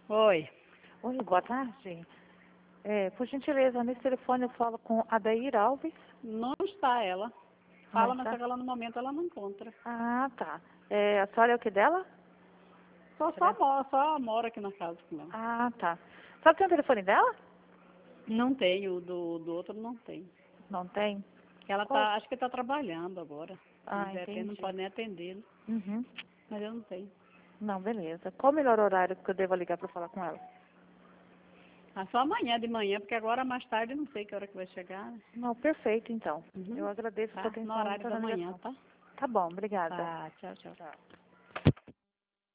Oi. Oi, boa tarde. Por gentileza, nesse telefone eu falo com a Daíra Alves. Não está ela. Não Fala, mas está? só que ela no momento ela não encontra. Ah, tá. A senhora é o que dela? Só mora aqui na casa com ela. Ah, tá. A senhora tem o telefone dela? Não tem, o do outro não tem. Não tem? Ela Qual? tá, acho que tá trabalhando agora. Ah, De repente não entendi. pode nem atendê-lo. Uhum. Mas eu não tenho. Não, beleza. Qual o melhor horário que eu devo ligar para falar com ela? Ah, só amanhã de manhã, porque agora mais tarde eu não sei que hora que vai chegar. Né? Não, perfeito, então. Uhum. Eu agradeço a sua Tá? No atenção e horário da retorno a manhã, ligação. tá? Tá bom, obrigada. Tá, tchau, tchau. Tchau.